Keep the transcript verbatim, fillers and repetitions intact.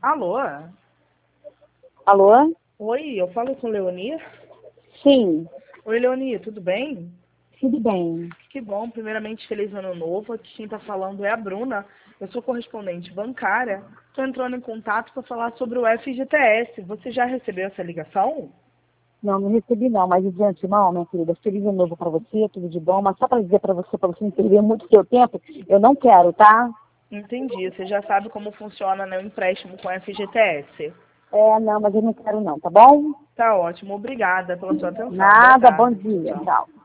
Alô? Alô? Oi, eu falo com Leonie? Sim, Oi, Leonie, tudo bem? tudo bem. Que bom, primeiramente, feliz ano novo. Aqui quem está falando é a Bruna. Eu sou correspondente bancária. Estou entrando em contato para falar sobre o F G T S. Você já recebeu essa ligação? Não, não recebi não, mas de antemão, minha querida, feliz ano novo para você, tudo de bom, mas só para dizer para você, para você não perder muito seu tempo, eu não quero, tá? Entendi. Você já sabe como funciona, né, o empréstimo com F G T S. É, não, mas eu não quero não, tá bom? Tá ótimo. Obrigada pela sua atenção. Boa Nada, bom tarde. dia, Tchau. tchau.